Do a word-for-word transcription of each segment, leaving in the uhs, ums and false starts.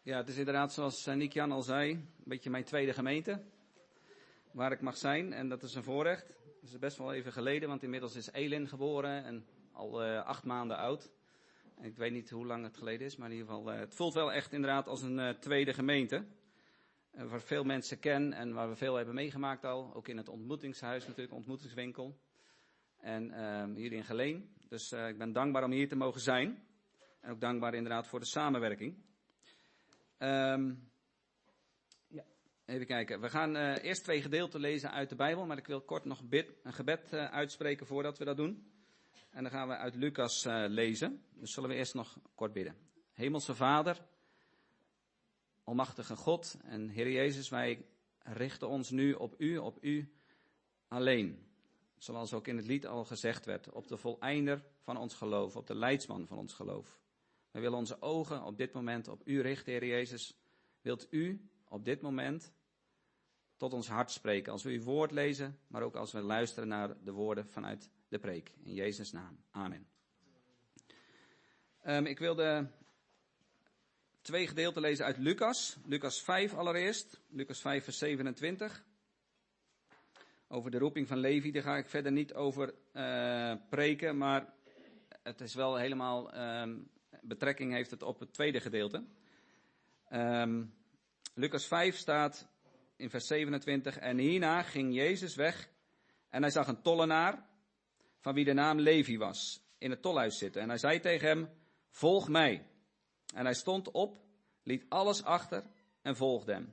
Ja, het is inderdaad zoals uh, Niek-Jan al zei, een beetje mijn tweede gemeente. Waar ik mag zijn en dat is een voorrecht. Het is best wel even geleden, want inmiddels is Elin geboren en al uh, acht maanden oud. En ik weet niet hoe lang het geleden is, maar in ieder geval, uh, het voelt wel echt inderdaad als een uh, tweede gemeente. Uh, waar veel mensen ken en waar we veel hebben meegemaakt al. Ook in het ontmoetingshuis natuurlijk, ontmoetingswinkel. En uh, hier in Geleen. Dus uh, ik ben dankbaar om hier te mogen zijn. En ook dankbaar inderdaad voor de samenwerking. Um, ja, even kijken. We gaan uh, eerst twee gedeelten lezen uit de Bijbel. Maar ik wil kort nog bid, een gebed uh, uitspreken voordat we dat doen. En dan gaan we uit Lucas uh, lezen. Dus zullen we eerst nog kort bidden. Hemelse Vader, almachtige God en Heer Jezus, wij richten ons nu op U, op U alleen. Zoals ook in het lied al gezegd werd, op de voleinder van ons geloof, op de leidsman van ons geloof. Wij willen onze ogen op dit moment op U richten, Heer Jezus. Wilt U op dit moment tot ons hart spreken, als we uw woord lezen, maar ook als we luisteren naar de woorden vanuit de preek. In Jezus' naam. Amen. Um, ik wilde twee gedeelten lezen uit Lucas. Lucas vijf allereerst. Lucas vijf vers zevenentwintig. Over de roeping van Levi, daar ga ik verder niet over uh, preken, maar het is wel helemaal, um, betrekking heeft het op het tweede gedeelte. Um, Lucas vijf staat in vers zevenentwintig. En hierna ging Jezus weg en hij zag een tollenaar, van wie de naam Levi was, in het tolhuis zitten. En hij zei tegen hem, volg mij. En hij stond op, liet alles achter en volgde hem.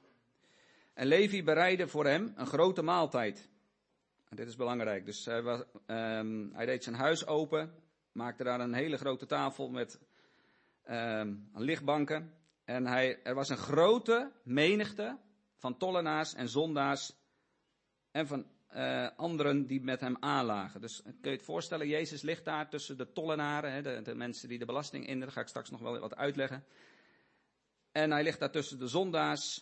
En Levi bereidde voor hem een grote maaltijd. En dit is belangrijk. Dus hij, was, um, hij deed zijn huis open, maakte daar een hele grote tafel met um, lichtbanken. En hij, er was een grote menigte van tollenaars en zondaars en van uh, anderen die met hem aanlagen. Dus kun je het voorstellen, Jezus ligt daar tussen de tollenaren, hè, de, de mensen die de belasting inderen. Daar ga ik straks nog wel wat uitleggen. En hij ligt daar tussen de zondaars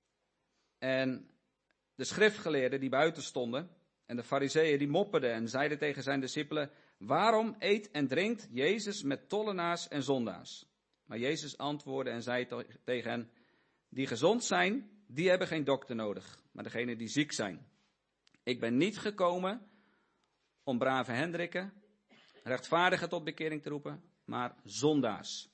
en de schriftgeleerden die buiten stonden. En de fariseeën die mopperden en zeiden tegen zijn discipelen, waarom eet en drinkt Jezus met tollenaars en zondaars? Maar Jezus antwoordde en zei to- tegen hen, die gezond zijn, die hebben geen dokter nodig, maar degenen die ziek zijn. Ik ben niet gekomen om brave hendrikken, rechtvaardigen tot bekering te roepen, maar zondaars.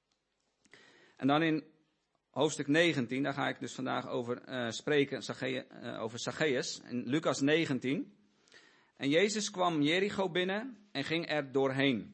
En dan in hoofdstuk negentien, daar ga ik dus vandaag over uh, spreken, Zacchaeus, uh, over Zacchaeus, in Lucas negentien. En Jezus kwam Jericho binnen en ging er doorheen.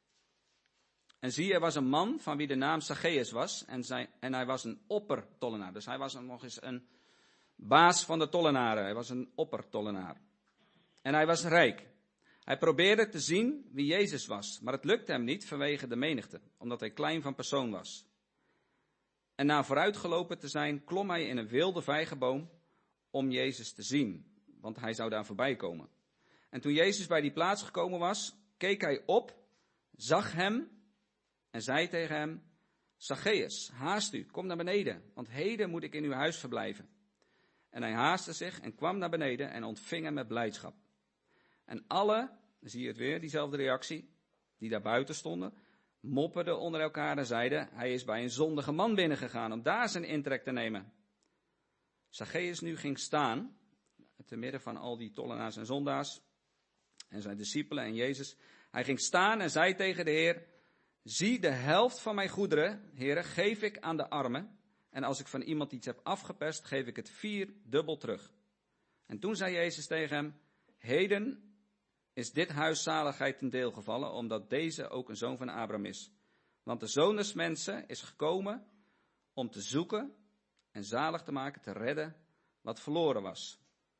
En zie, er was een man van wie de naam Zacchaeus was, en, zijn, en hij was een oppertollenaar. Dus hij was nog eens een baas van de tollenaren, hij was een oppertollenaar. En hij was rijk. Hij probeerde te zien wie Jezus was, maar het lukte hem niet vanwege de menigte, omdat hij klein van persoon was. En na vooruitgelopen te zijn, klom hij in een wilde vijgenboom om Jezus te zien, want hij zou daar voorbij komen. En toen Jezus bij die plaats gekomen was, keek hij op, zag hem en zei tegen hem, Zacchaeus, haast u, kom naar beneden, want heden moet ik in uw huis verblijven. En hij haastte zich en kwam naar beneden en ontving hem met blijdschap. En alle, zie je het weer, diezelfde reactie, die daar buiten stonden, mopperden onder elkaar en zeiden, hij is bij een zondige man binnengegaan om daar zijn intrek te nemen. Zacchaeus nu ging staan, te midden van al die tollenaars en zondaars en zijn discipelen en Jezus. Hij ging staan en zei tegen de Heer, zie de helft van mijn goederen, Heere, geef ik aan de armen. En als ik van iemand iets heb afgeperst, geef ik het vier dubbel terug. En toen zei Jezus tegen hem, heden is dit huis zaligheid ten deel gevallen, omdat deze ook een zoon van Abraham is. Want de Zoon des Mensen is gekomen om te zoeken en zalig te maken, te redden wat verloren was.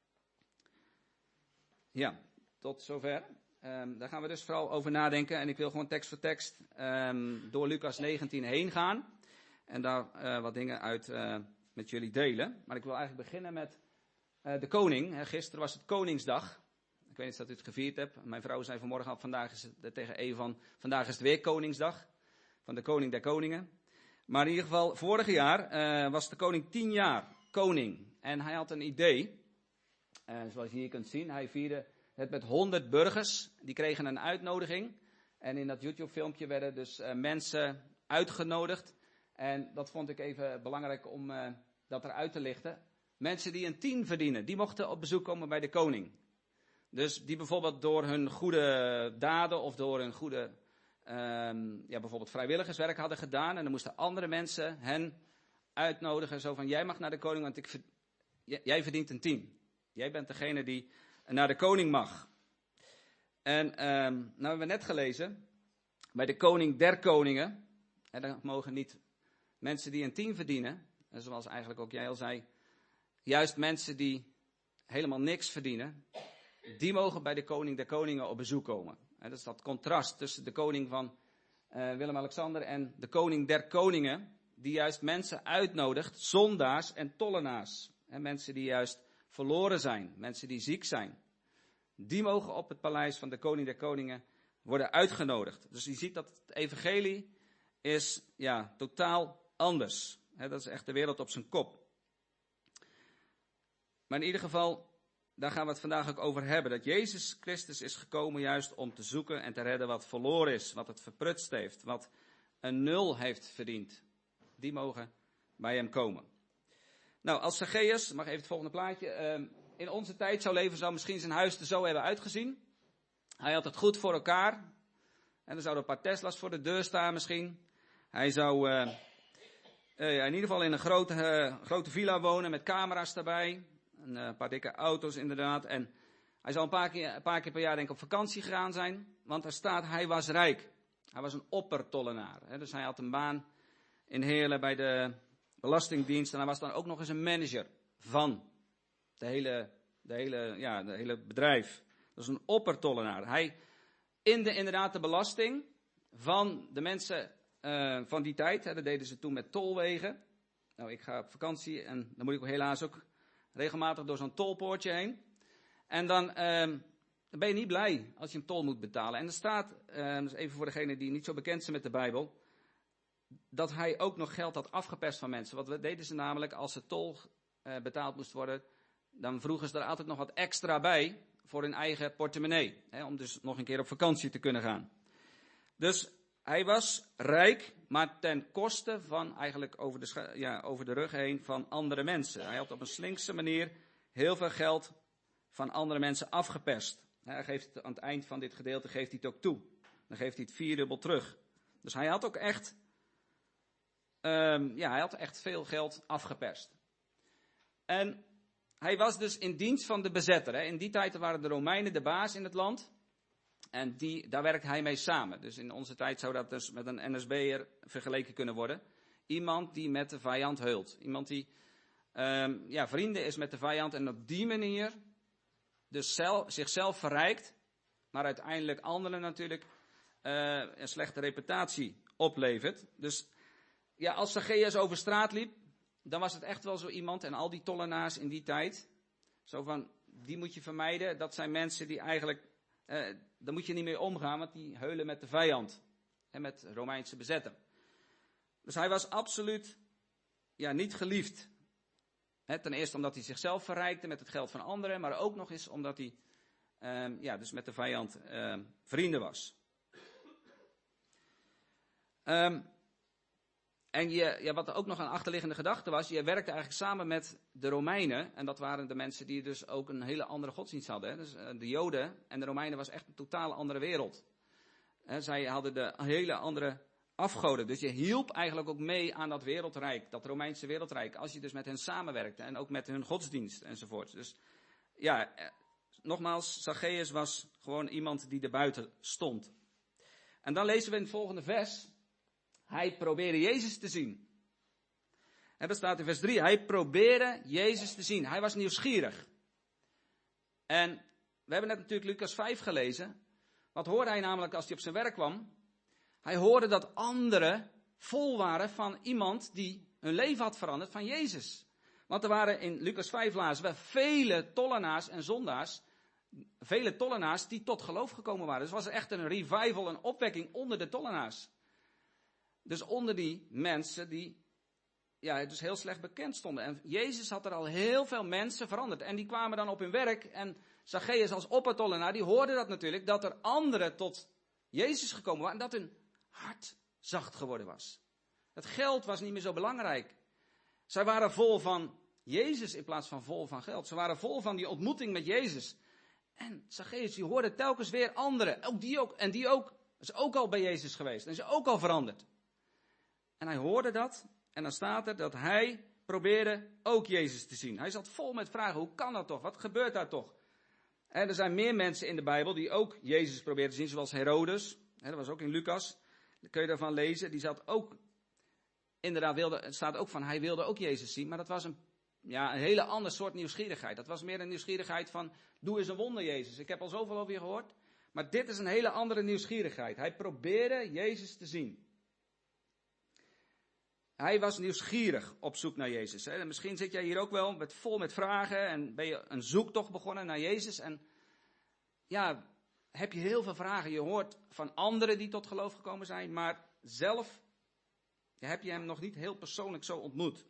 Ja, tot zover. Um, daar gaan we dus vooral over nadenken. En ik wil gewoon tekst voor tekst um, door Lucas negentien heen gaan. En daar uh, wat dingen uit uh, met jullie delen. Maar ik wil eigenlijk beginnen met uh, de koning. He, gisteren was het Koningsdag. Ik weet niet of u het gevierd hebt. Mijn vrouw zei vanmorgen al, vandaag is het tegen Eve van, vandaag is het weer Koningsdag. Van de koning der koningen. Maar in ieder geval, vorig jaar uh, was de koning tien jaar koning. En hij had een idee. Uh, zoals je hier kunt zien, hij vierde het met honderd burgers. Die kregen een uitnodiging. En in dat YouTube filmpje werden dus uh, mensen uitgenodigd. En dat vond ik even belangrijk om uh, dat eruit te lichten. Mensen die een tien verdienen, die mochten op bezoek komen bij de koning. Dus die bijvoorbeeld door hun goede daden of door hun goede, um, ja, bijvoorbeeld vrijwilligerswerk hadden gedaan. En dan moesten andere mensen hen uitnodigen. Zo van, jij mag naar de koning, want ik, jij verdient een tien. Jij bent degene die naar de koning mag. En um, nou hebben we net gelezen, bij de koning der koningen. En dan mogen niet mensen die een tien verdienen, en zoals eigenlijk ook jij al zei, juist mensen die helemaal niks verdienen, die mogen bij de koning der koningen op bezoek komen. En dat is dat contrast tussen de koning van uh, Willem-Alexander en de koning der koningen, die juist mensen uitnodigt, zondaars en tollenaars. En mensen die juist verloren zijn, mensen die ziek zijn. Die mogen op het paleis van de koning der koningen worden uitgenodigd. Dus je ziet dat het evangelie is ja, totaal anders. He, dat is echt de wereld op zijn kop. Maar in ieder geval, daar gaan we het vandaag ook over hebben. Dat Jezus Christus is gekomen juist om te zoeken en te redden wat verloren is. Wat het verprutst heeft. Wat een nul heeft verdiend. Die mogen bij hem komen. Nou, als Zacchaeus, mag even het volgende plaatje. Uh, in onze tijd zou leven, zou misschien zijn huis er zo hebben uitgezien. Hij had het goed voor elkaar. En er zouden een paar Tesla's voor de deur staan misschien. Hij zou uh, uh, in ieder geval in een grote, uh, grote villa wonen met camera's daarbij. Een uh, paar dikke auto's inderdaad. En hij zou een paar, keer, een paar keer per jaar denk ik op vakantie gegaan zijn. Want er staat, hij was rijk. Hij was een oppertollenaar. Hè, dus hij had een baan in Heerlen bij de Belastingdienst. En hij was dan ook nog eens een manager van de hele, de hele, ja, de hele bedrijf. Dat is een oppertollenaar. Hij inde inderdaad de belasting van de mensen uh, van die tijd. Hè, dat deden ze toen met tolwegen. Nou, ik ga op vakantie en dan moet ik helaas ook regelmatig door zo'n tolpoortje heen. En dan, uh, dan ben je niet blij als je een tol moet betalen. En er staat, uh, dus even voor degenen die niet zo bekend zijn met de Bijbel, dat hij ook nog geld had afgeperst van mensen. Wat deden ze namelijk als de tol uh, betaald moest worden, dan vroegen ze er altijd nog wat extra bij voor hun eigen portemonnee. Hè, om dus nog een keer op vakantie te kunnen gaan. Dus hij was rijk, maar ten koste van eigenlijk over de, ja, over de rug heen van andere mensen. Hij had op een slinkse manier heel veel geld van andere mensen afgeperst. Hij geeft het, aan het eind van dit gedeelte geeft hij het ook toe. Dan geeft hij het vierdubbel terug. Dus hij had ook echt, um, ja, hij had echt veel geld afgeperst. En hij was dus in dienst van de bezetter. Hè. In die tijd waren de Romeinen de baas in het land. En die, daar werkt hij mee samen. Dus in onze tijd zou dat dus met een N S B'er vergeleken kunnen worden. Iemand die met de vijand heult. Iemand die um, ja, vrienden is met de vijand en op die manier dus zelf, zichzelf verrijkt. Maar uiteindelijk anderen natuurlijk uh, een slechte reputatie oplevert. Dus ja, als Zacchaeus over straat liep, dan was het echt wel zo iemand. En al die tollenaars in die tijd. Zo van, die moet je vermijden. Dat zijn mensen die eigenlijk, uh, daar moet je niet mee omgaan, want die heulen met de vijand. En met Romeinse bezetter. Dus hij was absoluut ja, niet geliefd. He, ten eerste omdat hij zichzelf verrijkte met het geld van anderen. Maar ook nog eens omdat hij um, ja, dus met de vijand um, vrienden was. Um, en je, ja, wat er ook nog een achterliggende gedachte was. Je werkte eigenlijk samen met de Romeinen. En dat waren de mensen die dus ook een hele andere godsdienst hadden. Hè. Dus uh, de Joden en de Romeinen was echt een totaal andere wereld. He, zij hadden de hele andere afgoden. Dus je hielp eigenlijk ook mee aan dat wereldrijk, dat Romeinse wereldrijk, als je dus met hen samenwerkte en ook met hun godsdienst enzovoort. Dus ja, eh, nogmaals, Zacchaeus was gewoon iemand die erbuiten stond. En dan lezen we in het volgende vers, hij probeerde Jezus te zien. En dat staat in vers drie, hij probeerde Jezus te zien. Hij was nieuwsgierig. En we hebben net natuurlijk Lucas vijf gelezen. Wat hoorde hij namelijk als hij op zijn werk kwam? Hij hoorde dat anderen vol waren van iemand die hun leven had veranderd, van Jezus. Want er waren in Lucas vijf lazen we vele tollenaars en zondaars, vele tollenaars die tot geloof gekomen waren. Dus was er echt een revival, een opwekking onder de tollenaars. Dus onder die mensen die ja, dus heel slecht bekend stonden. En Jezus had er al heel veel mensen veranderd. En die kwamen dan op hun werk en Zacchaeus als oppertollenaar, die hoorde dat natuurlijk, dat er anderen tot Jezus gekomen waren en dat hun hart zacht geworden was. Het geld was niet meer zo belangrijk. Zij waren vol van Jezus in plaats van vol van geld. Ze waren vol van die ontmoeting met Jezus. En Zacchaeus, die hoorde telkens weer anderen. Ook die ook. En die ook. Is ook al bij Jezus geweest. En is ook al veranderd. En hij hoorde dat. En dan staat er dat hij probeerde ook Jezus te zien. Hij zat vol met vragen. Hoe kan dat toch? Wat gebeurt daar toch? En er zijn meer mensen in de Bijbel die ook Jezus probeerden te zien. Zoals Herodes. Dat was ook in Lucas. Dan kun je daarvan lezen. Die zat ook. Inderdaad, wilde, het staat ook van. Hij wilde ook Jezus zien. Maar dat was een, ja, een hele ander soort nieuwsgierigheid. Dat was meer een nieuwsgierigheid van. Doe eens een wonder, Jezus. Ik heb al zoveel over je gehoord. Maar dit is een hele andere nieuwsgierigheid. Hij probeerde Jezus te zien. Hij was nieuwsgierig op zoek naar Jezus. Hè. Misschien zit jij hier ook wel met, vol met vragen en ben je een zoektocht begonnen naar Jezus. En ja, heb je heel veel vragen. Je hoort van anderen die tot geloof gekomen zijn, maar zelf heb je hem nog niet heel persoonlijk zo ontmoet.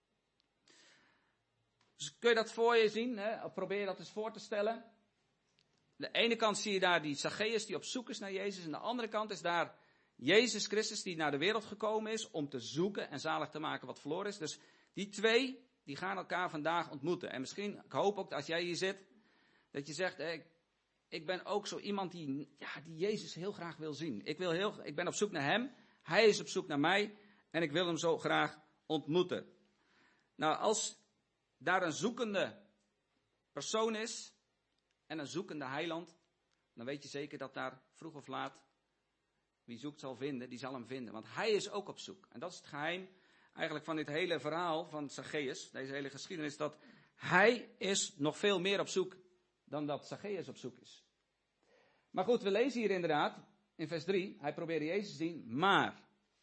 Dus kun je dat voor je zien? Hè? Of probeer je dat eens voor te stellen. Aan de ene kant zie je daar die Zacchaeus die op zoek is naar Jezus. Aan de andere kant is daar Jezus Christus die naar de wereld gekomen is om te zoeken en zalig te maken wat verloren is. Dus die twee, die gaan elkaar vandaag ontmoeten. En misschien, ik hoop ook dat als jij hier zit, dat je zegt, ik, ik ben ook zo iemand die, ja, die Jezus heel graag wil zien. Ik, wil heel, ik ben op zoek naar hem, hij is op zoek naar mij en ik wil hem zo graag ontmoeten. Nou, als daar een zoekende persoon is en een zoekende heiland, dan weet je zeker dat daar vroeg of laat, wie zoekt zal vinden, die zal hem vinden. Want hij is ook op zoek. En dat is het geheim eigenlijk van dit hele verhaal van Zacchaeus, deze hele geschiedenis, dat hij is nog veel meer op zoek dan dat Zacchaeus op zoek is. Maar goed, we lezen hier inderdaad, in vers drie, hij probeerde Jezus te zien, maar,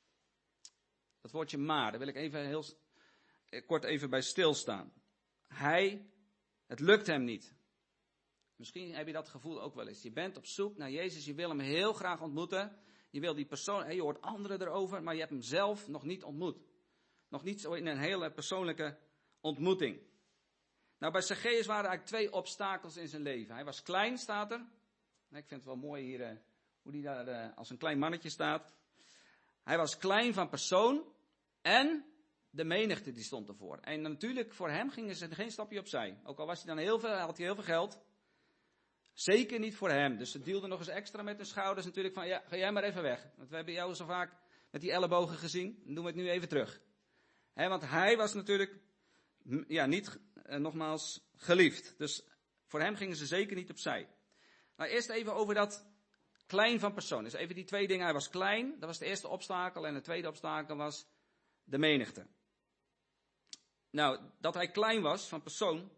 dat woordje maar, daar wil ik even heel kort even bij stilstaan. Hij, het lukt hem niet. Misschien heb je dat gevoel ook wel eens. Je bent op zoek naar Jezus, je wil hem heel graag ontmoeten. Je wil die persoon, je hoort anderen erover, maar je hebt hem zelf nog niet ontmoet. Nog niet zo in een hele persoonlijke ontmoeting. Nou, bij Zacchaeus waren er eigenlijk twee obstakels in zijn leven. Hij was klein, staat er. Ik vind het wel mooi hier, uh, hoe hij daar uh, als een klein mannetje staat. Hij was klein van persoon en de menigte die stond ervoor. En natuurlijk, voor hem gingen ze geen stapje opzij. Ook al was hij dan heel veel, had hij heel veel geld. Zeker niet voor hem. Dus ze duwden nog eens extra met hun schouders natuurlijk van, ja, ga jij maar even weg. Want we hebben jou zo vaak met die ellebogen gezien. Dan doen we het nu even terug. He, want hij was natuurlijk, ja, niet, eh, nogmaals, geliefd. Dus voor hem gingen ze zeker niet opzij. Nou, eerst even over dat klein van persoon. Dus even die twee dingen. Hij was klein, dat was de eerste obstakel. En de tweede obstakel was de menigte. Nou, dat hij klein was van persoon.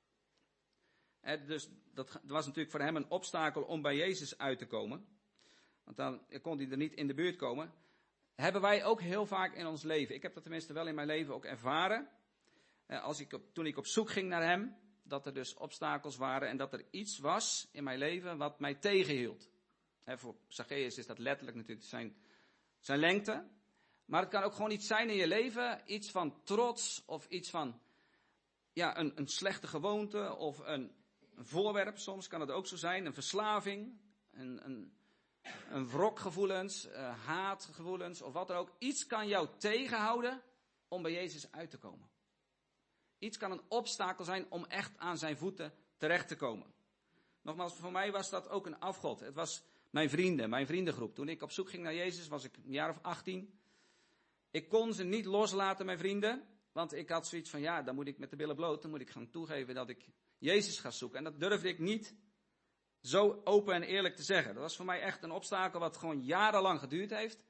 He, dus dat was natuurlijk voor hem een obstakel om bij Jezus uit te komen. Want dan kon hij er niet in de buurt komen. Hebben wij ook heel vaak in ons leven. Ik heb dat tenminste wel in mijn leven ook ervaren. Als ik op, toen ik op zoek ging naar hem. Dat er dus obstakels waren. En dat er iets was in mijn leven wat mij tegenhield. He, voor Zacchaeus is dat letterlijk natuurlijk zijn, zijn lengte. Maar het kan ook gewoon iets zijn in je leven. Iets van trots. Of iets van ja, een, een slechte gewoonte. Of een, een voorwerp. Soms kan het ook zo zijn. Een verslaving. Een... een Een wrokgevoelens, uh, haatgevoelens of wat dan ook. Iets kan jou tegenhouden om bij Jezus uit te komen. Iets kan een obstakel zijn om echt aan zijn voeten terecht te komen. Nogmaals, voor mij was dat ook een afgod. Het was mijn vrienden, mijn vriendengroep. Toen ik op zoek ging naar Jezus was ik een jaar of achttien. Ik kon ze niet loslaten, mijn vrienden. Want ik had zoiets van, ja, dan moet ik met de billen bloot. Dan moet ik gaan toegeven dat ik Jezus ga zoeken. En dat durfde ik niet zo open en eerlijk te zeggen. Dat was voor mij echt een obstakel wat gewoon jarenlang geduurd heeft.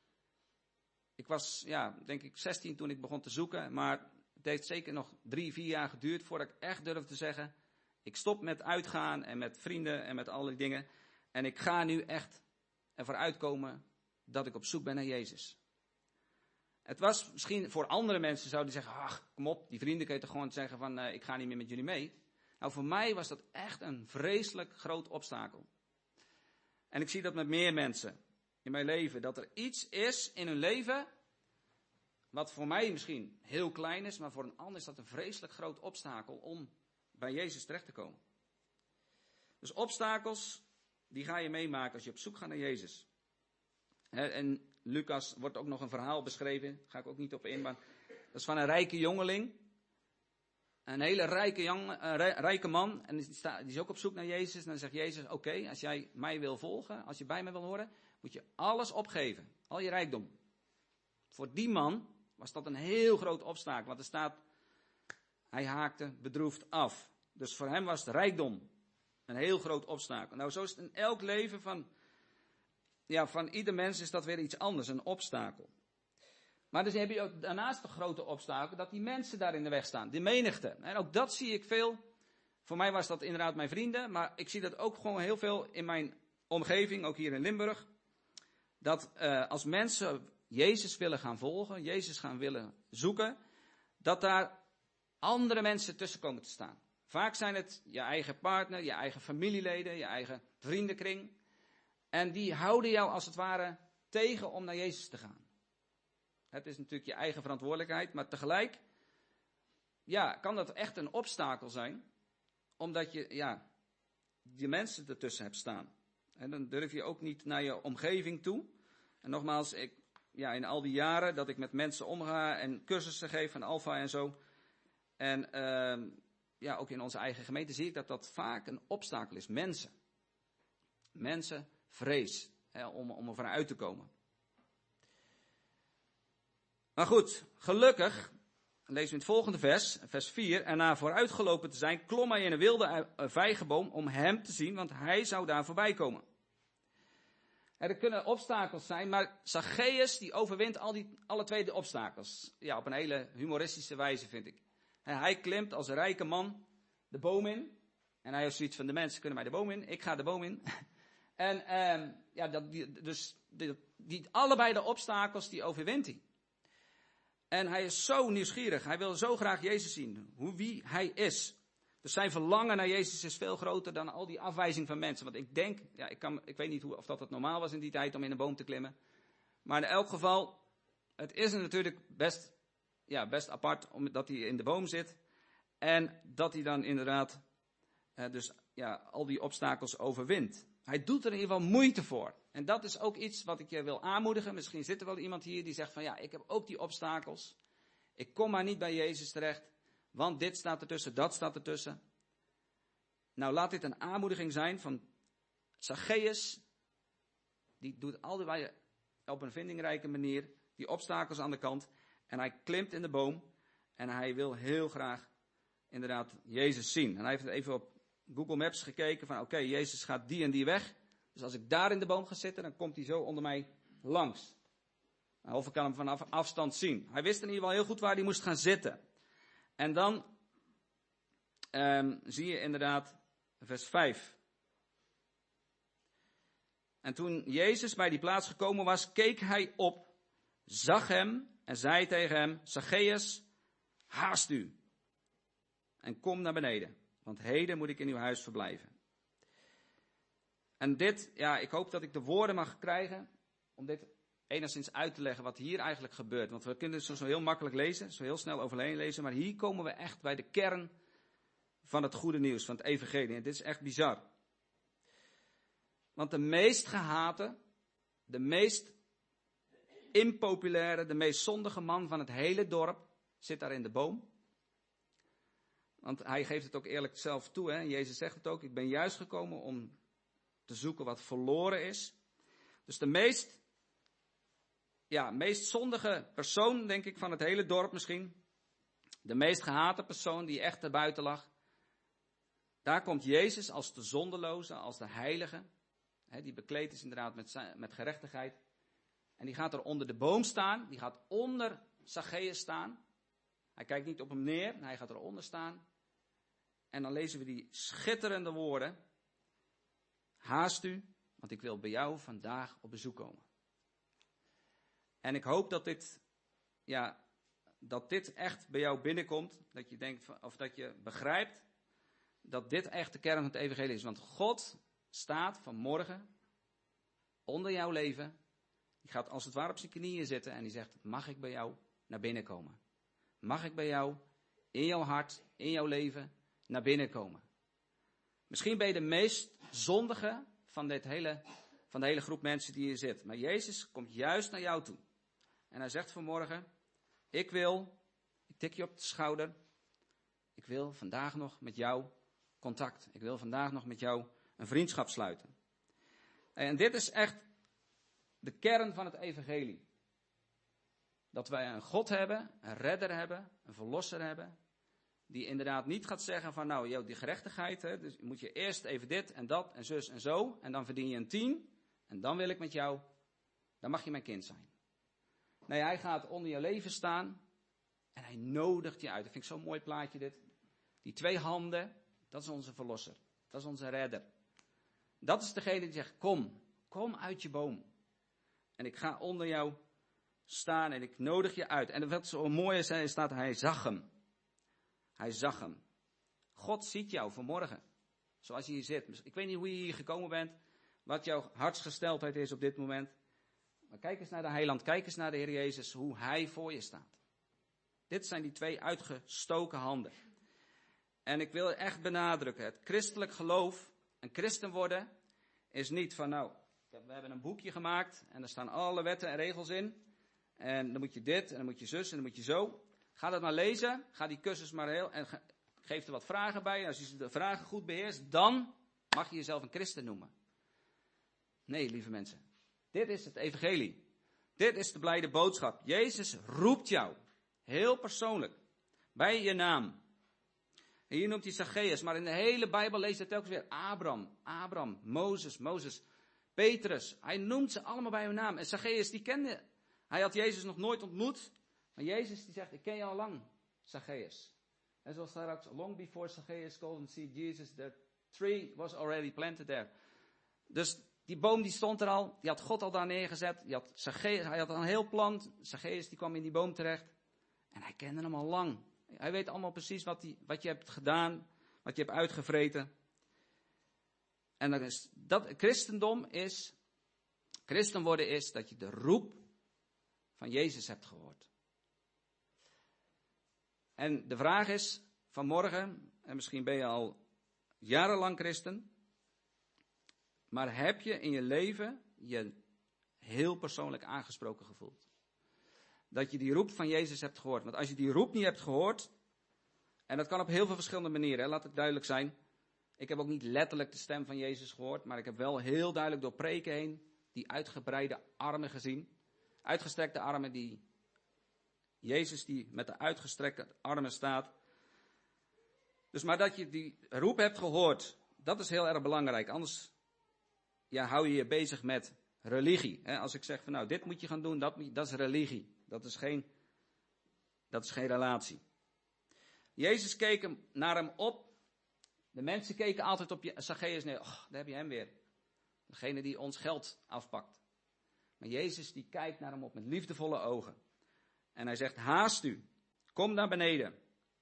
Ik was, ja, denk ik zestien toen ik begon te zoeken. Maar het heeft zeker nog drie, vier jaar geduurd voordat ik echt durfde te zeggen. Ik stop met uitgaan en met vrienden en met alle dingen. En ik ga nu echt ervoor uitkomen dat ik op zoek ben naar Jezus. Het was misschien voor andere mensen zouden die zeggen, ach, kom op, die vrienden kun je toch gewoon zeggen van, uh, ik ga niet meer met jullie mee. Nou, voor mij was dat echt een vreselijk groot obstakel. En ik zie dat met meer mensen in mijn leven. Dat er iets is in hun leven, wat voor mij misschien heel klein is, maar voor een ander is dat een vreselijk groot obstakel om bij Jezus terecht te komen. Dus obstakels, die ga je meemaken als je op zoek gaat naar Jezus. En Lucas wordt ook nog een verhaal beschreven. Daar ga ik ook niet op in, maar dat is van een rijke jongeling. Een hele rijke, jong, uh, rijke man. En die, staat, die is ook op zoek naar Jezus. En dan zegt Jezus, oké, okay, als jij mij wil volgen, als je bij mij wil horen, moet je alles opgeven. Al je rijkdom. Voor die man was dat een heel groot obstakel. Want er staat, hij haakte bedroefd af. Dus voor hem was het rijkdom een heel groot obstakel. Nou, zo is het in elk leven van, ja, van ieder mens is dat weer iets anders, een obstakel. Maar dus heb je ook daarnaast een grote obstakel, dat die mensen daar in de weg staan, de menigte. En ook dat zie ik veel. Voor mij was dat inderdaad mijn vrienden, maar ik zie dat ook gewoon heel veel in mijn omgeving, ook hier in Limburg. Dat uh, als mensen Jezus willen gaan volgen, Jezus gaan willen zoeken, dat daar andere mensen tussen komen te staan. Vaak zijn het je eigen partner, je eigen familieleden, je eigen vriendenkring. En die houden jou als het ware tegen om naar Jezus te gaan. Het is natuurlijk je eigen verantwoordelijkheid, maar tegelijk, ja, kan dat echt een obstakel zijn. Omdat je, ja, die mensen ertussen hebt staan. En dan durf je ook niet naar je omgeving toe. En nogmaals, ik, ja, in al die jaren dat ik met mensen omga en cursussen geef van Alpha en zo. En uh, ja, ook in onze eigen gemeente zie ik dat dat vaak een obstakel is. Mensen. Mensen vrees hè, om, om er vanuit te komen. Maar goed, gelukkig, lezen we in het volgende vers, vers vier. En na vooruitgelopen te zijn, klom hij in een wilde vijgenboom om hem te zien, want hij zou daar voorbij komen. Er kunnen obstakels zijn, maar Zacchaeus die overwint al die, alle twee de obstakels. Ja, op een hele humoristische wijze vind ik. En hij klimt als een rijke man de boom in. En hij heeft zoiets van, de mensen kunnen mij de boom in, ik ga de boom in. En eh, ja, dat, die, dus die, die, allebei de obstakels die overwint hij. En hij is zo nieuwsgierig, hij wil zo graag Jezus zien, hoe, wie hij is. Dus zijn verlangen naar Jezus is veel groter dan al die afwijzing van mensen. Want ik denk, ja, ik, kan, ik weet niet hoe, of dat het normaal was in die tijd om in een boom te klimmen. Maar in elk geval, het is natuurlijk best, ja, best apart omdat hij in de boom zit. En dat hij dan inderdaad, eh, dus ja, al die obstakels overwint. Hij doet er in ieder geval moeite voor. En dat is ook iets wat ik je wil aanmoedigen. Misschien zit er wel iemand hier die zegt van ja, ik heb ook die obstakels. Ik kom maar niet bij Jezus terecht. Want dit staat ertussen, dat staat ertussen. Nou, laat dit een aanmoediging zijn van Zacchaeus. Die doet altijd op een vindingrijke manier die obstakels aan de kant. En hij klimt in de boom. En hij wil heel graag inderdaad Jezus zien. En hij heeft even op Google Maps gekeken van oké, okay, Jezus gaat die en die weg. Dus als ik daar in de boom ga zitten, dan komt hij zo onder mij langs. Nou, of ik kan hem vanaf afstand zien. Hij wist in ieder geval heel goed waar hij moest gaan zitten. En dan um, zie je inderdaad vers vijf. En toen Jezus bij die plaats gekomen was, keek hij op, zag hem en zei tegen hem, Zacchaeus, haast u en kom naar beneden, want heden moet ik in uw huis verblijven. En dit, ja, ik hoop dat ik de woorden mag krijgen om dit enigszins uit te leggen wat hier eigenlijk gebeurt. Want we kunnen het zo, zo heel makkelijk lezen, zo heel snel overheen lezen, maar hier komen we echt bij de kern van het goede nieuws, van het evangelie. En dit is echt bizar. Want de meest gehate, de meest impopulaire, de meest zondige man van het hele dorp zit daar in de boom. Want hij geeft het ook eerlijk zelf toe, hè? Jezus zegt het ook, ik ben juist gekomen om te zoeken wat verloren is. Dus de meest, ja, meest zondige persoon, denk ik, van het hele dorp misschien. De meest gehate persoon die echt erbuiten lag. Daar komt Jezus als de zondeloze, als de heilige. Hè, die bekleed is inderdaad met, met gerechtigheid. En die gaat er onder de boom staan. Die gaat onder Zacchaeus staan. Hij kijkt niet op hem neer, hij gaat eronder staan. En dan lezen we die schitterende woorden. Haast u, want ik wil bij jou vandaag op bezoek komen. En ik hoop dat dit, ja, dat dit echt bij jou binnenkomt. Dat je denkt, of dat je begrijpt dat dit echt de kern van het evangelie is. Want God staat vanmorgen onder jouw leven. Die gaat als het ware op zijn knieën zitten en die zegt, mag ik bij jou naar binnen komen? Mag ik bij jou in jouw hart, in jouw leven naar binnen komen? Misschien ben je de meest zondige van dit hele, van de hele groep mensen die hier zit. Maar Jezus komt juist naar jou toe. En hij zegt vanmorgen, ik wil, ik tik je op de schouder, ik wil vandaag nog met jou contact. Ik wil vandaag nog met jou een vriendschap sluiten. En dit is echt de kern van het evangelie. Dat wij een God hebben, een redder hebben, een verlosser hebben. Die inderdaad niet gaat zeggen van nou, joh, die gerechtigheid, hè, dus moet je eerst even dit en dat en zus en zo. En dan verdien je een tien. En dan wil ik met jou, dan mag je mijn kind zijn. Nee, hij gaat onder je leven staan. En hij nodigt je uit. Dat vind ik zo'n mooi plaatje dit. Die twee handen, dat is onze verlosser. Dat is onze redder. Dat is degene die zegt, kom, kom uit je boom. En ik ga onder jou staan en ik nodig je uit. En wat zo mooi is, is dat hij zag hem. Hij zag hem. God ziet jou vanmorgen. Zoals je hier zit. Ik weet niet hoe je hier gekomen bent. Wat jouw hartsgesteldheid is op dit moment. Maar kijk eens naar de heiland. Kijk eens naar de Heer Jezus. Hoe hij voor je staat. Dit zijn die twee uitgestoken handen. En ik wil echt benadrukken. Het christelijk geloof. Een christen worden. Is niet van nou. We hebben een boekje gemaakt. En daar staan alle wetten en regels in. En dan moet je dit. En dan moet je zus. En dan moet je zo. Ga dat maar lezen. Ga die cursus maar heel. En geef er wat vragen bij. En als je de vragen goed beheerst. Dan mag je jezelf een christen noemen. Nee, lieve mensen. Dit is het evangelie. Dit is de blijde boodschap. Jezus roept jou. Heel persoonlijk. Bij je naam. En hier noemt hij Zacchaeus. Maar in de hele Bijbel leest hij telkens weer Abraham. Abraham. Mozes. Mozes. Petrus. Hij noemt ze allemaal bij hun naam. En Zacchaeus die kende. Hij had Jezus nog nooit ontmoet. Maar Jezus die zegt, ik ken je al lang. Zacchaeus. En zoals straks, long before Zacchaeus called and see Jesus, the tree was already planted there. Dus die boom die stond er al, die had God al daar neergezet. Die had Zacchaeus, hij had al een heel plan. Zacchaeus die kwam in die boom terecht. En hij kende hem al lang. Hij weet allemaal precies wat, die, wat je hebt gedaan, wat je hebt uitgevreten. En dan is dat, christendom is, christen worden is dat je de roep van Jezus hebt gehoord. En de vraag is vanmorgen, en misschien ben je al jarenlang christen, maar heb je in je leven je heel persoonlijk aangesproken gevoeld? Dat je die roep van Jezus hebt gehoord. Want als je die roep niet hebt gehoord, en dat kan op heel veel verschillende manieren, hè, laat het duidelijk zijn. Ik heb ook niet letterlijk de stem van Jezus gehoord, maar ik heb wel heel duidelijk door preken heen die uitgebreide armen gezien. Uitgestrekte armen die Jezus die met de uitgestrekte armen staat. Dus maar dat je die roep hebt gehoord, dat is heel erg belangrijk. Anders ja, hou je je bezig met religie. Hè? Als ik zeg van nou, dit moet je gaan doen, dat, moet je, dat is religie. Dat is geen, dat is geen relatie. Jezus keek hem, naar hem op. De mensen keken altijd op je, Zacchaeus neer. Oh, daar heb je hem weer. Degene die ons geld afpakt. Maar Jezus die kijkt naar hem op met liefdevolle ogen. En hij zegt, haast u. Kom naar beneden.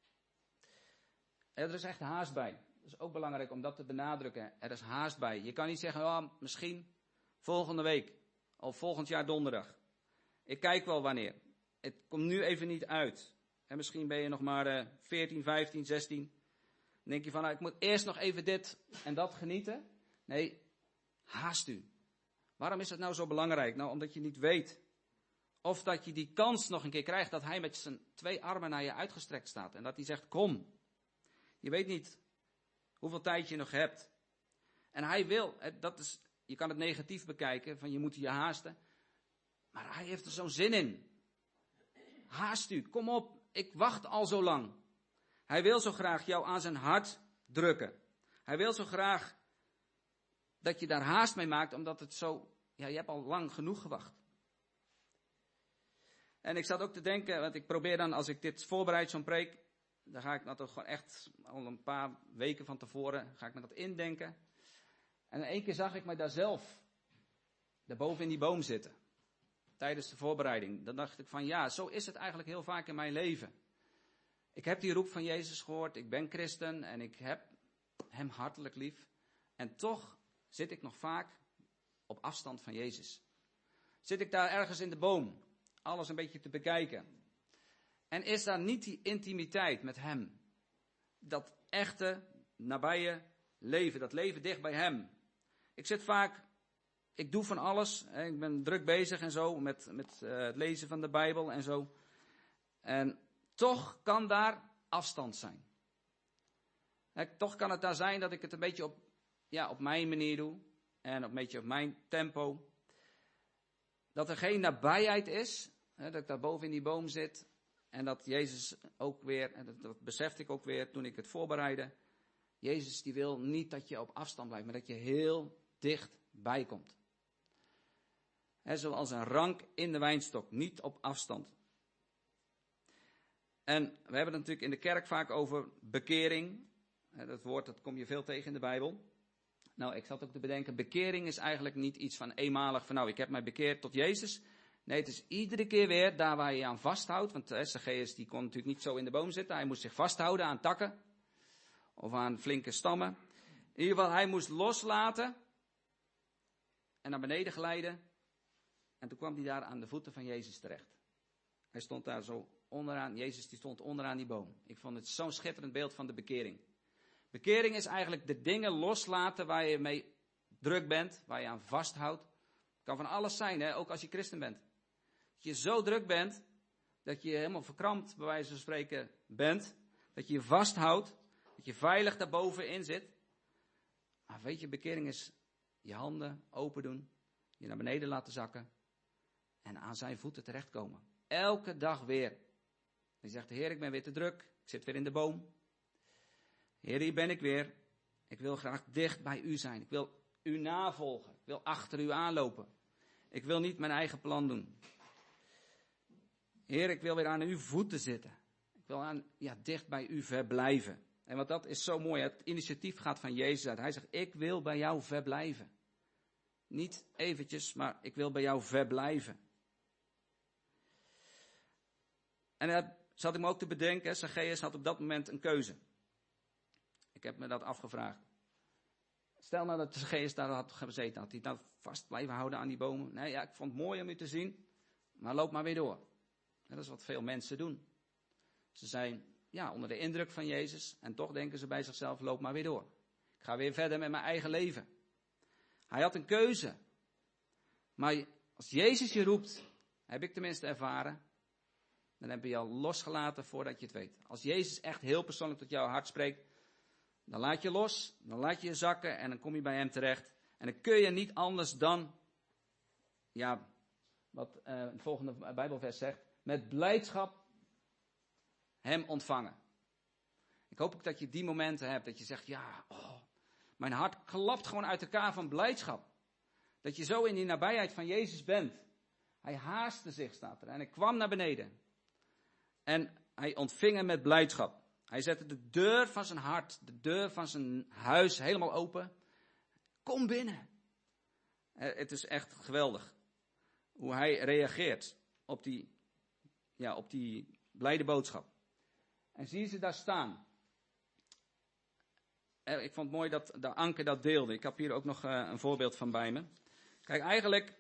Er is echt haast bij. Dat is ook belangrijk om dat te benadrukken. Er is haast bij. Je kan niet zeggen, oh, misschien volgende week. Of volgend jaar donderdag. Ik kijk wel wanneer. Het komt nu even niet uit. En misschien ben je nog maar uh, veertien, vijftien, zestien. Dan denk je van, nou, ik moet eerst nog even dit en dat genieten. Nee, haast u. Waarom is het nou zo belangrijk? Nou, omdat je niet weet of dat je die kans nog een keer krijgt dat hij met zijn twee armen naar je uitgestrekt staat. En dat hij zegt, kom. Je weet niet hoeveel tijd je nog hebt. En hij wil, dat is, je kan het negatief bekijken, van je moet je haasten. Maar hij heeft er zo'n zin in. Haast u, kom op, ik wacht al zo lang. Hij wil zo graag jou aan zijn hart drukken. Hij wil zo graag dat je daar haast mee maakt, omdat het zo, ja, je hebt al lang genoeg gewacht. En ik zat ook te denken, want ik probeer dan, als ik dit voorbereid, zo'n preek, dan ga ik dat toch gewoon echt, al een paar weken van tevoren, ga ik me dat indenken. En in één keer zag ik me daar zelf, daarboven in die boom zitten. Tijdens de voorbereiding. Dan dacht ik van, ja, zo is het eigenlijk heel vaak in mijn leven. Ik heb die roep van Jezus gehoord, ik ben christen en ik heb hem hartelijk lief. En toch zit ik nog vaak op afstand van Jezus. Zit ik daar ergens in de boom, alles een beetje te bekijken. En is daar niet die intimiteit met hem? Dat echte, nabije leven, dat leven dicht bij hem. Ik zit vaak ik doe van alles. Hè, ik ben druk bezig en zo met, met uh, het lezen van de Bijbel en zo. En toch kan daar afstand zijn. Hè, toch kan het daar zijn dat ik het een beetje op, ja, op mijn manier doe. En een beetje op mijn tempo. Dat er geen nabijheid is. Hè, dat ik daar boven in die boom zit. En dat Jezus ook weer, en dat, dat besefte ik ook weer toen ik het voorbereidde. Jezus die wil niet dat je op afstand blijft, maar dat je heel dichtbij komt. He, zoals een rank in de wijnstok, niet op afstand. En we hebben het natuurlijk in de kerk vaak over bekering. He, dat woord dat kom je veel tegen in de Bijbel. Nou, ik zat ook te bedenken, bekering is eigenlijk niet iets van eenmalig, van nou, ik heb mij bekeerd tot Jezus. Nee, het is iedere keer weer daar waar je je aan vasthoudt. Want he, Zacchaeus die kon natuurlijk niet zo in de boom zitten, hij moest zich vasthouden aan takken. Of aan flinke stammen. In ieder geval, hij moest loslaten. En naar beneden glijden. En toen kwam hij daar aan de voeten van Jezus terecht. Hij stond daar zo onderaan. Jezus die stond onderaan die boom. Ik vond het zo'n schitterend beeld van de bekering. Bekering is eigenlijk de dingen loslaten waar je mee druk bent. Waar je aan vasthoudt. Het kan van alles zijn, hè? Ook als je christen bent. Dat je zo druk bent. Dat je helemaal verkrampt, bij wijze van spreken, bent. Dat je je vasthoudt. Dat je veilig daarbovenin zit. Maar weet je, bekering is je handen open doen. Je naar beneden laten zakken. En aan zijn voeten terechtkomen. Elke dag weer. Je zegt, Heer, ik ben weer te druk. Ik zit weer in de boom. Heer, hier ben ik weer. Ik wil graag dicht bij u zijn. Ik wil u navolgen. Ik wil achter u aanlopen. Ik wil niet mijn eigen plan doen. Heer, ik wil weer aan uw voeten zitten. Ik wil aan, ja, dicht bij u verblijven. En want dat is zo mooi. Het initiatief gaat van Jezus uit. Hij zegt, ik wil bij jou verblijven. Niet eventjes, maar ik wil bij jou verblijven. En dat zat ik me ook te bedenken. Zacchaeus had op dat moment een keuze. Ik heb me dat afgevraagd. Stel nou dat Zacchaeus daar had gezeten. Had hij dan vast blijven houden aan die bomen? Nee, ja, ik vond het mooi om u te zien. Maar loop maar weer door. En dat is wat veel mensen doen. Ze zijn ja, onder de indruk van Jezus. En toch denken ze bij zichzelf, loop maar weer door. Ik ga weer verder met mijn eigen leven. Hij had een keuze. Maar als Jezus je roept, heb ik tenminste ervaren, dan heb je je al losgelaten voordat je het weet. Als Jezus echt heel persoonlijk tot jouw hart spreekt, dan laat je los, dan laat je je zakken en dan kom je bij hem terecht. En dan kun je niet anders dan, ja, wat uh, het volgende Bijbelvers zegt, met blijdschap hem ontvangen. Ik hoop ook dat je die momenten hebt, dat je zegt, ja, oh, mijn hart klapt gewoon uit elkaar van blijdschap. Dat je zo in die nabijheid van Jezus bent. Hij haastte zich, staat er, en hij kwam naar beneden. En hij ontving hem met blijdschap. Hij zette de deur van zijn hart, de deur van zijn huis helemaal open. Kom binnen. Het is echt geweldig hoe hij reageert op die, ja, op die blijde boodschap. En zie je ze daar staan. Ik vond het mooi dat de Anke dat deelde. Ik heb hier ook nog een voorbeeld van bij me. Kijk, eigenlijk,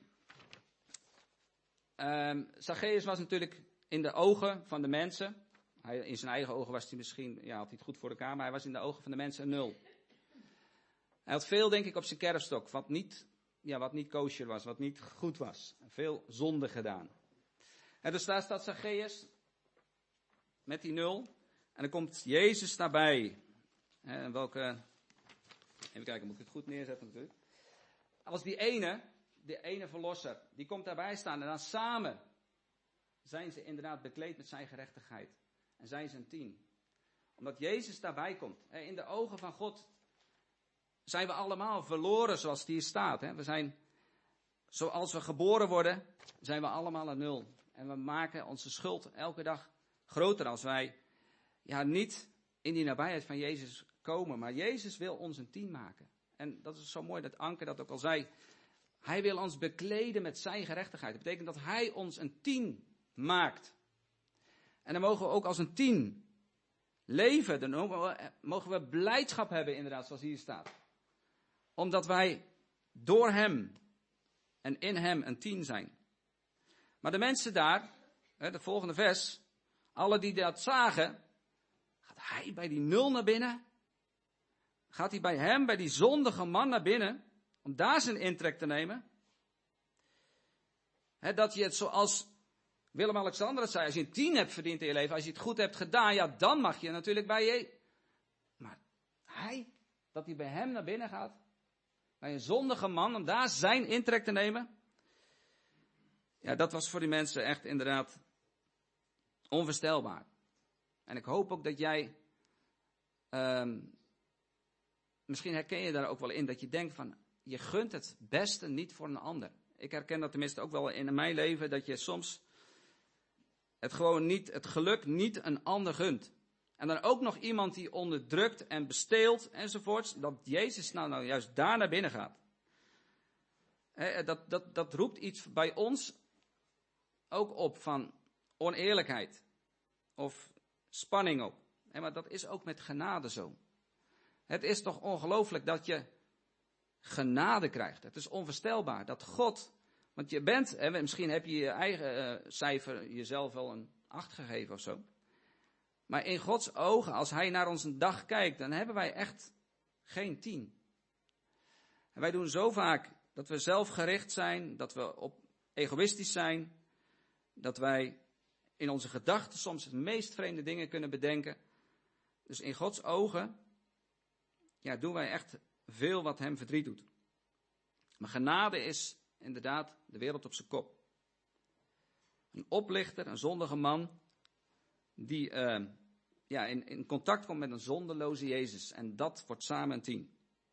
um, Zacchaeus was natuurlijk in de ogen van de mensen. Hij, in zijn eigen ogen was hij misschien, ja, had hij het goed voor elkaar, maar hij was in de ogen van de mensen een nul. Hij had veel, denk ik, op zijn kerfstok, wat niet, ja, wat niet kosher was, wat niet goed was. Veel zonde gedaan. En dus daar staat Zacchaeus met die nul. En dan komt Jezus daarbij. En welke, even kijken, moet ik het goed neerzetten natuurlijk. Als die ene, die ene verlosser, die komt daarbij staan en dan samen zijn ze inderdaad bekleed met zijn gerechtigheid. En zijn ze een team. Omdat Jezus daarbij komt. In de ogen van God zijn we allemaal verloren zoals het hier staat. We zijn, zoals we geboren worden, zijn we allemaal een nul. En we maken onze schuld elke dag groter als wij ja, niet in die nabijheid van Jezus komen. Maar Jezus wil ons een team maken. En dat is zo mooi dat Anke dat ook al zei. Hij wil ons bekleden met zijn gerechtigheid. Dat betekent dat hij ons een team maakt. En dan mogen we ook als een team leven. Dan mogen we blijdschap hebben, inderdaad, zoals hier staat. Omdat wij door hem en in hem een team zijn. Maar de mensen daar, de volgende vers, alle die dat zagen, gaat hij bij die nul naar binnen? Gaat hij bij hem, bij die zondige man naar binnen, om daar zijn intrek te nemen? He, dat je het zoals Willem-Alexander het zei, als je een tien hebt verdiend in je leven, als je het goed hebt gedaan, ja, dan mag je natuurlijk bij je. Maar hij, dat hij bij hem naar binnen gaat, bij een zondige man, om daar zijn intrek te nemen. Ja, dat was voor die mensen echt inderdaad onvoorstelbaar. En ik hoop ook dat jij, um, misschien herken je daar ook wel in, dat je denkt van, je gunt het beste niet voor een ander. Ik herken dat tenminste ook wel in mijn leven, dat je soms het gewoon niet, het geluk niet een ander gunt. En dan ook nog iemand die onderdrukt en besteelt enzovoorts, dat Jezus nou, nou juist daar naar binnen gaat. He, dat, dat, dat roept iets bij ons ook op van oneerlijkheid of spanning op. He, maar dat is ook met genade zo. Het is toch ongelooflijk dat je genade krijgt. Het is onvoorstelbaar dat God, want je bent, hè, misschien heb je je eigen uh, cijfer jezelf wel een acht gegeven of zo. Maar in Gods ogen, als hij naar onze dag kijkt, dan hebben wij echt geen tien. En wij doen zo vaak dat we zelfgericht zijn, dat we op egoïstisch zijn, dat wij in onze gedachten soms de meest vreemde dingen kunnen bedenken. Dus in Gods ogen, ja, doen wij echt veel wat hem verdriet doet. Maar genade is inderdaad de wereld op zijn kop. Een oplichter, een zondige man, die uh, ja, in, in contact komt met een zondeloze Jezus. En dat wordt samen een tien.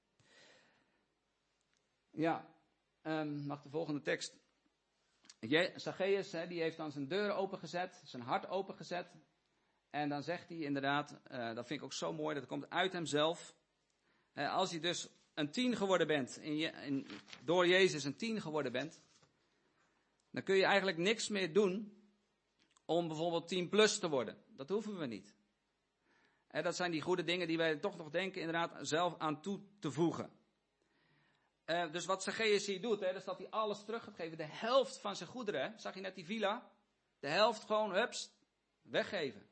Ja, um, mag de volgende tekst. Zacchaeus, hè, die heeft dan zijn deur opengezet, zijn hart opengezet. En dan zegt hij inderdaad, uh, dat vind ik ook zo mooi, dat komt uit hemzelf. Uh, als je dus een tien geworden bent, in je, in, door Jezus een tien geworden bent, dan kun je eigenlijk niks meer doen om bijvoorbeeld tien plus te worden. Dat hoeven we niet. Uh, dat zijn die goede dingen die wij toch nog denken inderdaad zelf aan toe te voegen. Uh, dus wat Zacchaeus hier doet, hè, is dat hij alles terug gaat geven. De helft van zijn goederen, hè, zag je net die villa? De helft gewoon, hups, weggeven.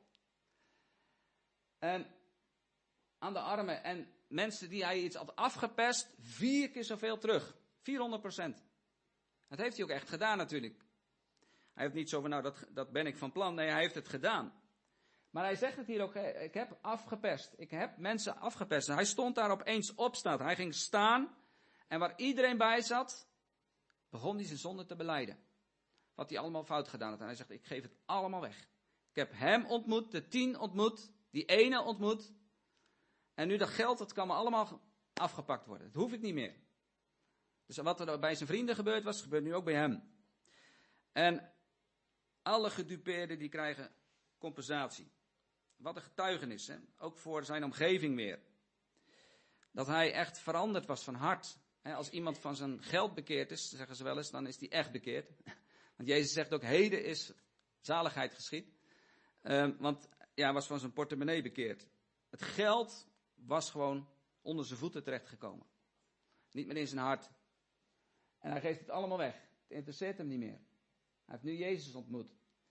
En aan de armen en mensen die hij iets had afgeperst, vier keer zoveel terug. vierhonderd procent. Dat heeft hij ook echt gedaan natuurlijk. Hij heeft niet zo van, nou dat, dat ben ik van plan. Nee, hij heeft het gedaan. Maar hij zegt het hier ook, ik heb afgeperst. Ik heb mensen afgeperst. En hij stond daar opeens op staat. Hij ging staan. En waar iedereen bij zat, begon hij zijn zonde te belijden. Wat hij allemaal fout gedaan had. En hij zegt, ik geef het allemaal weg. Ik heb hem ontmoet, de tien ontmoet, die ene ontmoet. En nu dat geld, dat kan me allemaal afgepakt worden. Dat hoef ik niet meer. Dus wat er bij zijn vrienden gebeurd was, gebeurt nu ook bij hem. En alle gedupeerden die krijgen compensatie. Wat een getuigenis, hè? Ook voor zijn omgeving weer. Dat hij echt veranderd was van hart. Als iemand van zijn geld bekeerd is, zeggen ze wel eens, dan is hij echt bekeerd. Want Jezus zegt ook, heden is zaligheid geschied. Um, want ja, hij was van zijn portemonnee bekeerd. Het geld was gewoon onder zijn voeten terechtgekomen. Niet meer in zijn hart. En hij geeft het allemaal weg. Het interesseert hem niet meer. Hij heeft nu Jezus ontmoet.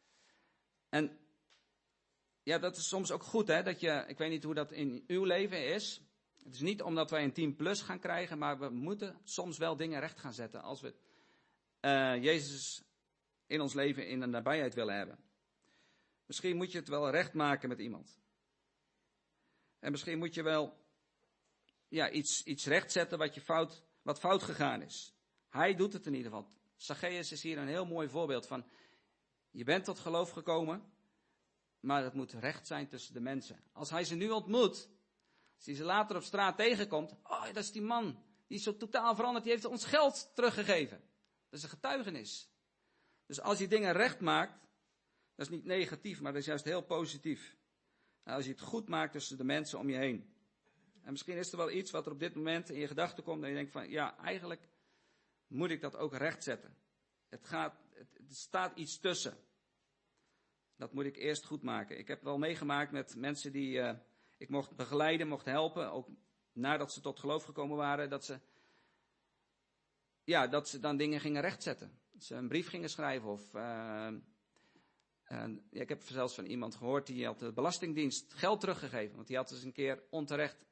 En ja, dat is soms ook goed, hè, dat je, ik weet niet hoe dat in uw leven is. Het is niet omdat wij een tien plus gaan krijgen, maar we moeten soms wel dingen recht gaan zetten als we uh, Jezus in ons leven in de nabijheid willen hebben. Misschien moet je het wel recht maken met iemand. En misschien moet je wel ja, iets, iets rechtzetten wat, je fout, wat fout gegaan is. Hij doet het in ieder geval. Zacchaeus is hier een heel mooi voorbeeld van, je bent tot geloof gekomen, maar het moet recht zijn tussen de mensen. Als hij ze nu ontmoet, als hij ze later op straat tegenkomt, oh, dat is die man, die is zo totaal veranderd, die heeft ons geld teruggegeven. Dat is een getuigenis. Dus als je dingen recht maakt, dat is niet negatief, maar dat is juist heel positief. Nou, als je het goed maakt tussen de mensen om je heen. En misschien is er wel iets wat er op dit moment in je gedachten komt en je denkt van, ja, eigenlijk moet ik dat ook rechtzetten. Het gaat, het, er staat iets tussen. Dat moet ik eerst goed maken. Ik heb wel meegemaakt met mensen die uh, ik mocht begeleiden, mocht helpen, ook nadat ze tot geloof gekomen waren, dat ze, ja, dat ze dan dingen gingen rechtzetten. Dat ze een brief gingen schrijven of, uh, uh, ja, ik heb zelfs van iemand gehoord die had de Belastingdienst geld teruggegeven, want die had dus een keer onterecht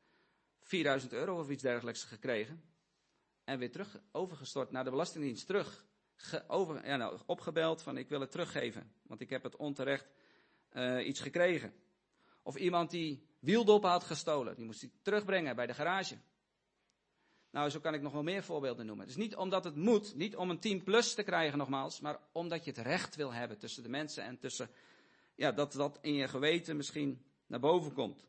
vierduizend euro of iets dergelijks gekregen en weer terug overgestort naar de Belastingdienst terug. ge, over, ja, nou, opgebeld van ik wil het teruggeven, want ik heb het onterecht uh, iets gekregen. Of iemand die wieldoppen had gestolen, die moest hij terugbrengen bij de garage. Nou, zo kan ik nog wel meer voorbeelden noemen. Dus niet omdat het moet, niet om een tien plus te krijgen nogmaals, maar omdat je het recht wil hebben tussen de mensen en tussen, ja, dat dat in je geweten misschien naar boven komt.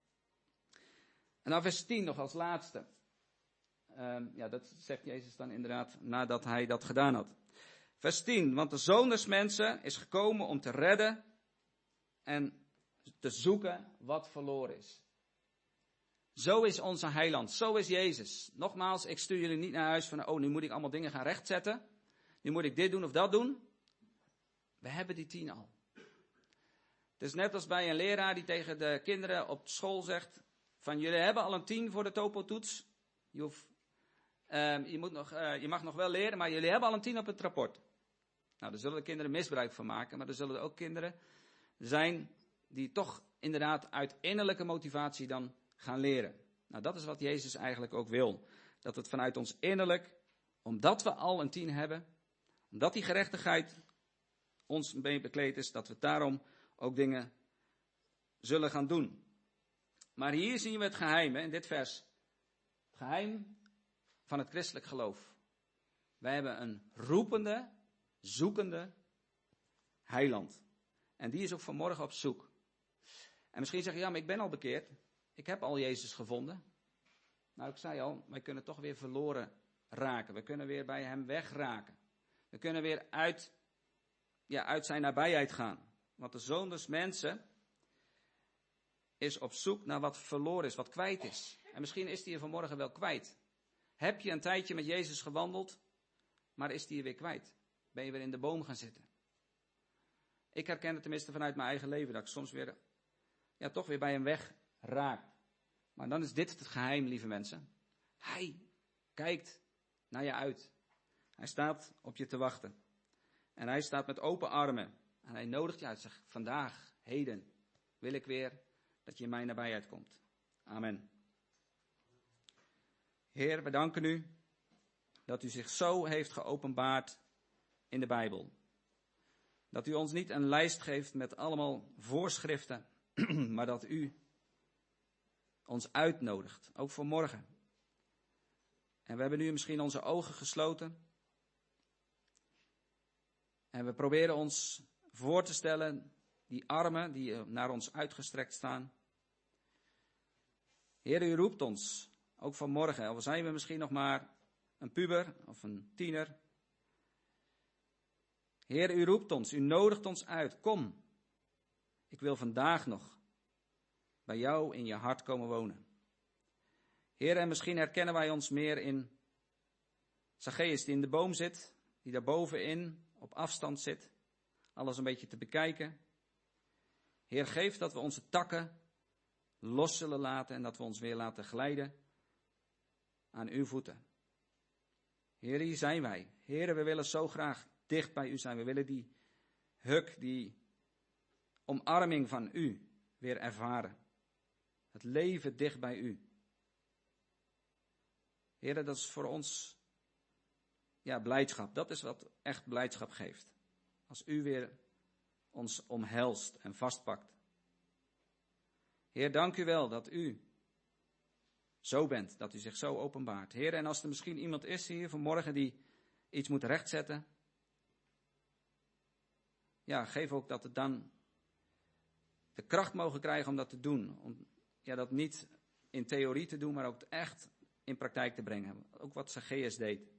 En dan vers tien nog als laatste. Um, ja, dat zegt Jezus dan inderdaad nadat hij dat gedaan had. Vers tien, want de Zoon des Mensen is gekomen om te redden en te zoeken wat verloren is. Zo is onze heiland, zo is Jezus. Nogmaals, ik stuur jullie niet naar huis van, oh, nu moet ik allemaal dingen gaan rechtzetten. Nu moet ik dit doen of dat doen. We hebben die tien al. Het is net als bij een leraar die tegen de kinderen op school zegt, van jullie hebben al een tien voor de topo-toets. Je, hoeft, uh, je, moet nog, uh, je mag nog wel leren, maar jullie hebben al een tien op het rapport. Nou, daar zullen de kinderen misbruik van maken, maar er zullen er ook kinderen zijn die toch inderdaad uit innerlijke motivatie dan gaan leren. Nou, dat is wat Jezus eigenlijk ook wil. Dat het vanuit ons innerlijk, omdat we al een tien hebben, omdat die gerechtigheid ons mee bekleed is, dat we daarom ook dingen zullen gaan doen. Maar hier zien we het geheim, hè, in dit vers. Het geheim van het christelijk geloof. Wij hebben een roepende, zoekende heiland. En die is ook vanmorgen op zoek. En misschien zeg je, ja, maar ik ben al bekeerd. Ik heb al Jezus gevonden. Nou, ik zei al, wij kunnen toch weer verloren raken. We kunnen weer bij hem wegraken. We kunnen weer uit, ja, uit zijn nabijheid gaan. Want de Zoon des Mensen is op zoek naar wat verloren is, wat kwijt is. En misschien is die er vanmorgen wel kwijt. Heb je een tijdje met Jezus gewandeld, maar is die er weer kwijt? Ben je weer in de boom gaan zitten? Ik herken het tenminste vanuit mijn eigen leven, dat ik soms weer, ja, toch weer bij hem weg raak. Maar dan is dit het geheim, lieve mensen. Hij kijkt naar je uit. Hij staat op je te wachten. En hij staat met open armen. En hij nodigt je uit. Zegt, vandaag, heden, wil ik weer dat je in mijn nabijheid komt. Amen. Heer, we danken u dat u zich zo heeft geopenbaard in de Bijbel. Dat u ons niet een lijst geeft met allemaal voorschriften, maar dat u ons uitnodigt, ook voor morgen. En we hebben nu misschien onze ogen gesloten. En we proberen ons voor te stellen, die armen die naar ons uitgestrekt staan. Heer, u roept ons, ook vanmorgen, al zijn we misschien nog maar een puber of een tiener. Heer, u roept ons, u nodigt ons uit, kom. Ik wil vandaag nog bij jou in je hart komen wonen. Heer, en misschien herkennen wij ons meer in Zacchaeus die in de boom zit, die daar bovenin op afstand zit, alles een beetje te bekijken. Heer, geef dat we onze takken los zullen laten en dat we ons weer laten glijden aan uw voeten. Heer, hier zijn wij. Heer, we willen zo graag dicht bij u zijn. We willen die huk, die omarming van u weer ervaren. Het leven dicht bij u. Heer, dat is voor ons, ja, blijdschap. Dat is wat echt blijdschap geeft. Als u weer ons omhelst en vastpakt. Heer, dank u wel dat u zo bent, dat u zich zo openbaart. Heer, en als er misschien iemand is hier vanmorgen die iets moet rechtzetten, ja, geef ook dat het dan de kracht mogen krijgen om dat te doen. Om ja, dat niet in theorie te doen, maar ook echt in praktijk te brengen. Ook wat Zacchaeus deed.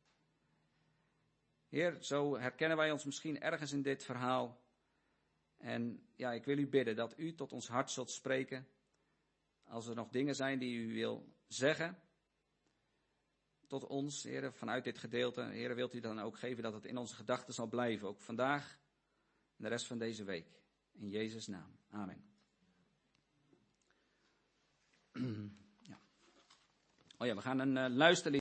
Heer, zo herkennen wij ons misschien ergens in dit verhaal. En ja, ik wil u bidden dat u tot ons hart zult spreken. Als er nog dingen zijn die u wil zeggen tot ons, Heer, vanuit dit gedeelte. Heer, wilt u dan ook geven dat het in onze gedachten zal blijven. Ook vandaag en de rest van deze week. In Jezus' naam. Amen. Ja. Oh ja, we gaan een uh, luisterlied.